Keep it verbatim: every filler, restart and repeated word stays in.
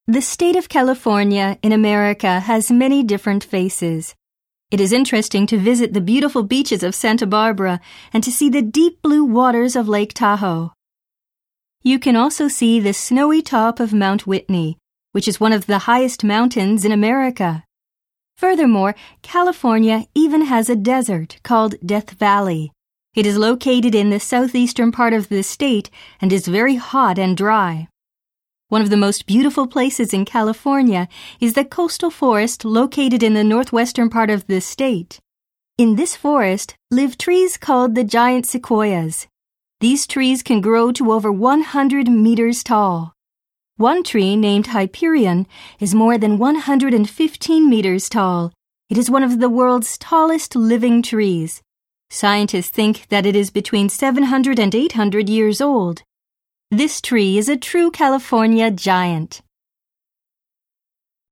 The state of California in America has many different faces. It is interesting to visit the beautiful beaches of Santa Barbara and to see the deep blue waters of Lake Tahoe. You can also see the snowy top of Mount Whitney, which is one of the highest mountains in America. Furthermore, California even has a desert called Death Valley. It is located in the southeastern part of the state and is very hot and dry. One of the most beautiful places in California is the coastal forest located in the northwestern part of the state. In this forest live trees called the giant sequoias. These trees can grow to over one hundred meters tall. One tree, named Hyperion, is more than one hundred fifteen meters tall. It is one of the world's tallest living trees. Scientists think that it is between seven hundred and eight hundred years old. This tree is a true California giant.